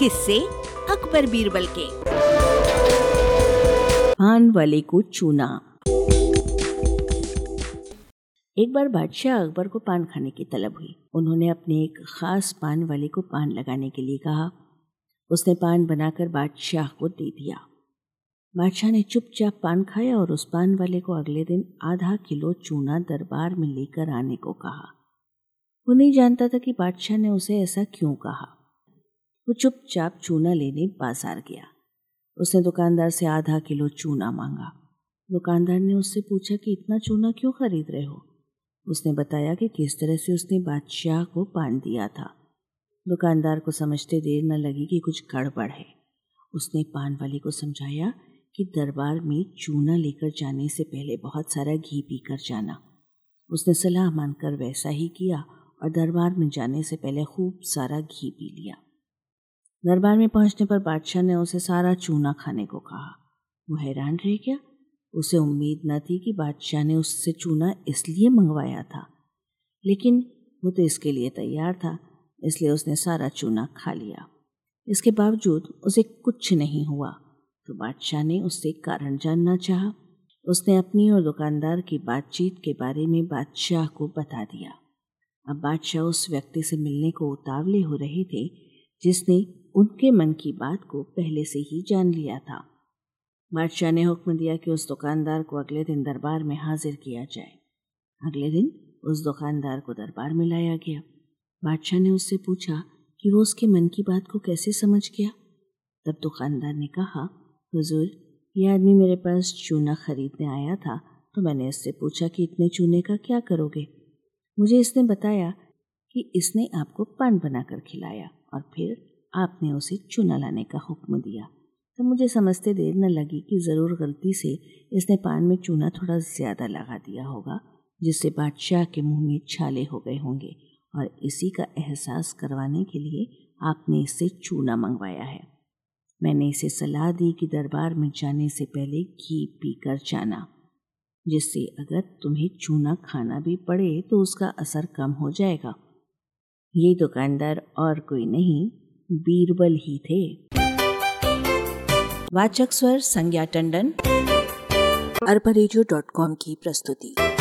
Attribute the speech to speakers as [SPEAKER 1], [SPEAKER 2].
[SPEAKER 1] किस्से अकबर बीरबल के। पान वाले को चूना। एक बार बादशाह अकबर को पान खाने की तलब हुई। उन्होंने अपने एक खास पान वाले को पान लगाने के लिए कहा। उसने पान बनाकर बादशाह को दे दिया। बादशाह ने चुपचाप पान खाया और उस पान वाले को अगले दिन आधा किलो चूना दरबार में लेकर आने को कहा। वो नहीं जानता था कि बादशाह ने उसे ऐसा क्यों कहा। वो चुपचाप चूना लेने बाजार गया। उसने दुकानदार से आधा किलो चूना मांगा। दुकानदार ने उससे पूछा कि इतना चूना क्यों खरीद रहे हो। उसने बताया कि किस तरह से उसने बादशाह को पान दिया था। दुकानदार को समझते देर न लगी कि कुछ गड़बड़ है। उसने पान वाले को समझाया कि दरबार में चूना लेकर जाने से पहले बहुत सारा घी पीकर जाना। उसने सलाह मानकर वैसा ही किया और दरबार में जाने से पहले खूब सारा घी पी लिया। दरबार में पहुंचने पर बादशाह ने उसे सारा चूना खाने को कहा। वो हैरान रह गया। उसे उम्मीद न थी कि बादशाह ने उससे चूना इसलिए मंगवाया था, लेकिन वो तो इसके लिए तैयार था, इसलिए उसने सारा चूना खा लिया। इसके बावजूद उसे कुछ नहीं हुआ, तो बादशाह ने उससे कारण जानना चाहा। उसने अपनी और दुकानदार की बातचीत के बारे में बादशाह को बता दिया। अब बादशाह उस व्यक्ति से मिलने को उतावले हो रहे थे जिसने उनके मन की बात को पहले से ही जान लिया था। बादशाह ने हुक्म दिया कि उस दुकानदार को अगले दिन दरबार में हाजिर किया जाए। अगले दिन उस दुकानदार को दरबार में लाया गया। बादशाह ने उससे पूछा कि वो उसके मन की बात को कैसे समझ गया। तब दुकानदार ने कहा, हुजूर, ये आदमी मेरे पास चूना खरीदने आया था, तो मैंने इससे पूछा कि इतने चूने का क्या करोगे। मुझे इसने बताया कि इसने आपको पान बनाकर खिलाया और फिर आपने उसे चूना लाने का हुक्म दिया। तो मुझे समझते देर न लगी कि ज़रूर गलती से इसने पान में चूना थोड़ा ज़्यादा लगा दिया होगा, जिससे बादशाह के मुंह में छाले हो गए होंगे, और इसी का एहसास करवाने के लिए आपने इससे चूना मंगवाया है। मैंने इसे सलाह दी कि दरबार में जाने से पहले घी पीकर जाना, जिससे अगर तुम्हें चूना खाना भी पड़े तो उसका असर कम हो जाएगा। ये दुकानदार और कोई नहीं, बीरबल ही थे। वाचक स्वर संज्ञा टंडन, arbarejo.com की प्रस्तुति।